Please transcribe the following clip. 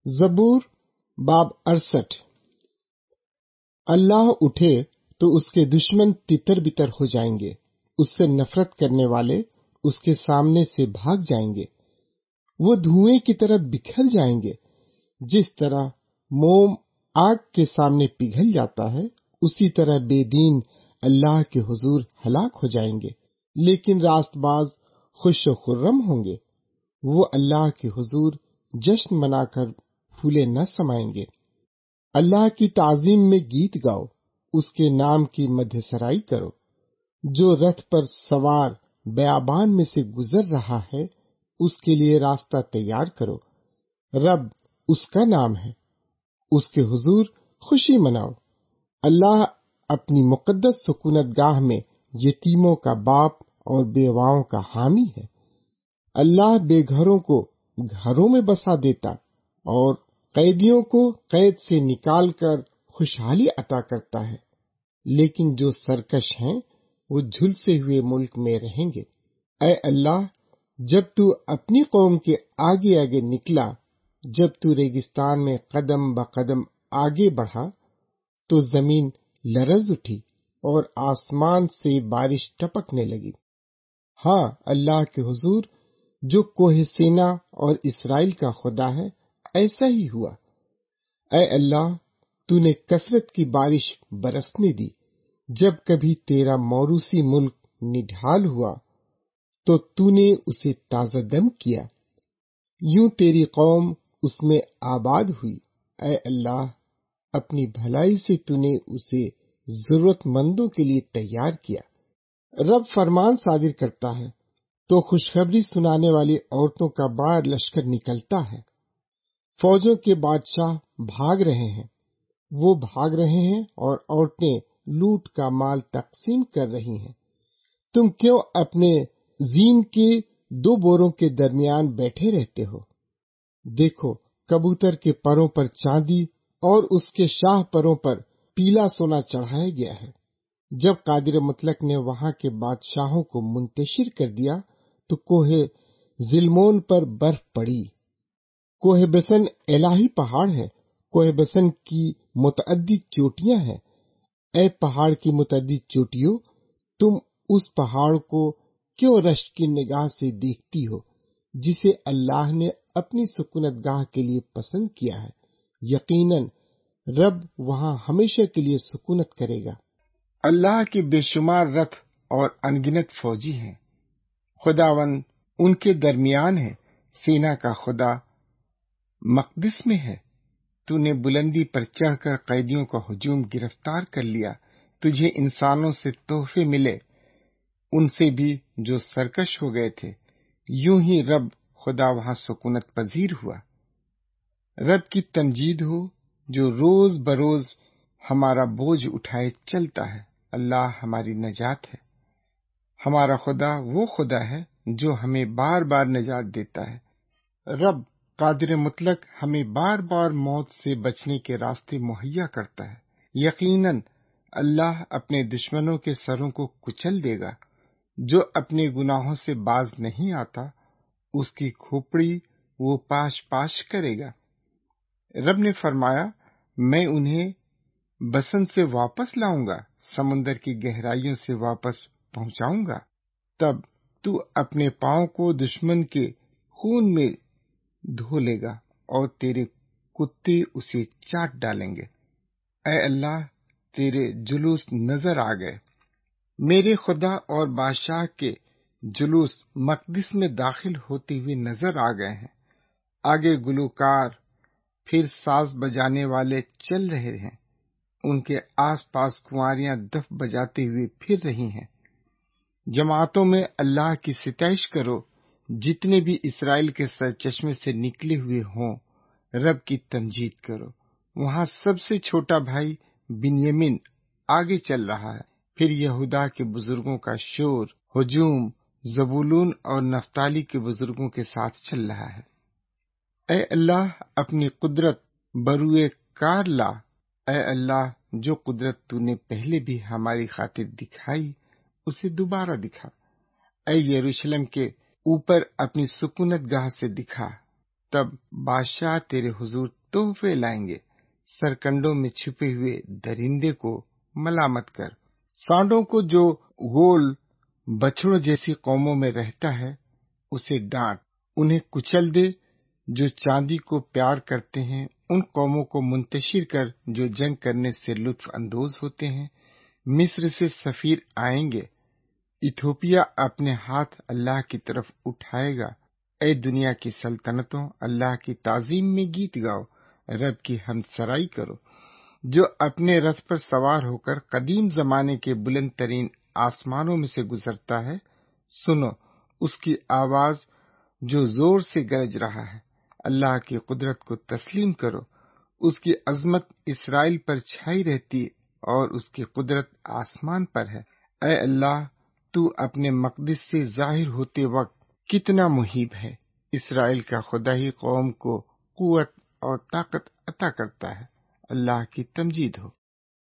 زبور باب 68۔ اللہ اٹھے تو اس کے دشمن تتر بتر ہو جائیں گے، اس سے نفرت کرنے والے اس کے سامنے سے بھاگ جائیں گے۔ وہ دھوئیں کی طرح بکھر جائیں گے، جس طرح موم آگ کے سامنے پگھل جاتا ہے، اسی طرح بے دین اللہ کے حضور ہلاک ہو جائیں گے۔ لیکن راست باز خوش و خرم ہوں گے، وہ اللہ کے حضور جشن منا کر پھولے نہ سمائیں گے۔ اللہ کی تعظیم میں گیت گاؤ، اس کے نام کی مدح سرائی کرو۔ جو رتھ پر سوار بیابان میں سے گزر رہا ہے، اس کے لیے راستہ تیار کرو۔ رب اس کا نام ہے، اس کے حضور خوشی مناؤ۔ اللہ اپنی مقدس سکونت گاہ میں یتیموں کا باپ اور بیواؤں کا حامی ہے۔ اللہ بے گھروں کو گھروں میں بسا دیتا اور قیدیوں کو قید سے نکال کر خوشحالی عطا کرتا ہے۔ لیکن جو سرکش ہیں وہ جھلسے ہوئے ملک میں رہیں گے۔ اے اللہ، جب تو اپنی قوم کے آگے آگے نکلا، جب تو ریگستان میں قدم بقدم آگے بڑھا، تو زمین لرز اٹھی اور آسمان سے بارش ٹپکنے لگی۔ ہاں، اللہ کے حضور جو کوہ سینا اور اسرائیل کا خدا ہے، ایسا ہی ہوا۔ اے اللہ، تو نے کثرت کی بارش برسنے دی۔ جب کبھی تیرا موروثی ملک نڈھال ہوا تو نے اسے تازہ دم کیا، یوں تیری قوم اس میں آباد ہوئی۔ اے اللہ، اپنی بھلائی سے تو نے اسے ضرورت مندوں کے لیے تیار کیا۔ رب فرمان صادر کرتا ہے تو خوشخبری سنانے والی عورتوں کا بڑا لشکر نکلتا ہے۔ فوجوں کے بادشاہ بھاگ رہے ہیں، وہ بھاگ رہے ہیں اور عورتیں لوٹ کا مال تقسیم کر رہی ہیں۔ تم کیوں اپنے زین کے دو بوروں کے درمیان بیٹھے رہتے ہو؟ دیکھو، کبوتر کے پروں پر چاندی اور اس کے شاہ پروں پر پیلا سونا چڑھایا گیا ہے۔ جب قادر مطلق نے وہاں کے بادشاہوں کو منتشر کر دیا تو کوہ ظلمون پر برف پڑی۔ کوہ بسن الہی پہاڑ ہے، کوہ بسن کی متعدد چوٹیاں ہیں۔ اے پہاڑ کی متعدد چوٹیوں، تم اس پہاڑ کو کیوں رشک کی نگاہ سے دیکھتی ہو، جسے اللہ نے اپنی سکونت گاہ کے لیے پسند کیا ہے؟ یقیناً رب وہاں ہمیشہ کے لیے سکونت کرے گا۔ اللہ کے بے شمار رتھ اور انگنت فوجی ہیں، خداوند ان کے درمیان ہے۔ سینا کا خدا مقدس میں ہے۔ تو نے بلندی پر چڑھ کر قیدیوں کا ہجوم گرفتار کر لیا۔ تجھے انسانوں سے تحفے ملے، ان سے بھی جو سرکش ہو گئے تھے۔ یوں ہی رب خدا وہاں سکونت پذیر ہوا۔ رب کی تمجید ہو جو روز بروز ہمارا بوجھ اٹھائے چلتا ہے۔ اللہ ہماری نجات ہے۔ ہمارا خدا وہ خدا ہے جو ہمیں بار بار نجات دیتا ہے۔ رب قادر مطلق ہمیں بار بار موت سے بچنے کے راستے مہیا کرتا ہے۔ یقیناً اللہ اپنے دشمنوں کے سروں کو کچل دے گا۔ جو اپنے گناہوں سے باز نہیں آتا، اس کی کھوپڑی وہ پاش پاش کرے گا۔ رب نے فرمایا، میں انہیں بسن سے واپس لاؤں گا، سمندر کی گہرائیوں سے واپس پہنچاؤں گا۔ تب تو اپنے پاؤں کو دشمن کے خون میں دھو لے گا اور تیرے کتے اسے چاٹ ڈالیں گے۔ اے اللہ، تیرے جلوس نظر آ گئے، میرے خدا اور بادشاہ کے جلوس مقدس میں داخل ہوتے ہوئے نظر آ گئے ہیں۔ آگے گلوکار، پھر ساز بجانے والے چل رہے ہیں، ان کے آس پاس کنواریاں دف بجاتے ہوئے پھر رہی ہیں۔ جماعتوں میں اللہ کی ستائش کرو، جتنے بھی اسرائیل کے سرچشمے سے نکلے ہوئے ہوں، رب کی تمجید کرو۔ وہاں سب سے چھوٹا بھائی بنیامین آگے چل رہا ہے، پھر یہودا کے بزرگوں کا شور ہجوم زبولون اور نفتالی کے بزرگوں کے ساتھ چل رہا ہے۔ اے اللہ، اپنی قدرت بروئے کار لا۔ اے اللہ، جو قدرت تو نے پہلے بھی ہماری خاطر دکھائی، اسے دوبارہ دکھا۔ اے یروشلم کے اوپر اپنی سکونت گاہ سے دکھا، تب بادشاہ تیرے حضور تحفے لائیں گے۔ سرکنڈوں میں چھپے ہوئے درندے کو ملامت کر، سانڈوں کو جو گول بچھڑوں جیسی قوموں میں رہتا ہے اسے ڈانٹ، انہیں کچل دے جو چاندی کو پیار کرتے ہیں، ان قوموں کو منتشر کر جو جنگ کرنے سے لطف اندوز ہوتے ہیں۔ مصر سے سفیر آئیں گے، ایتھوپیا اپنے ہاتھ اللہ کی طرف اٹھائے گا۔ اے دنیا کی سلطنتوں، اللہ کی تعظیم میں گیت گاؤ، رب کی حمد سرائی کرو، جو اپنے رتھ پر سوار ہو کر قدیم زمانے کے بلند ترین آسمانوں میں سے گزرتا ہے۔ سنو اس کی آواز جو زور سے گرج رہا ہے، اللہ کی قدرت کو تسلیم کرو، اس کی عظمت اسرائیل پر چھائی رہتی اور اس کی قدرت آسمان پر ہے۔ اے اللہ، تو اپنے مقدس سے ظاہر ہوتے وقت کتنا مہیب ہے۔ اسرائیل کا خدا ہی قوم کو قوت اور طاقت عطا کرتا ہے۔ اللہ کی تمجید ہو۔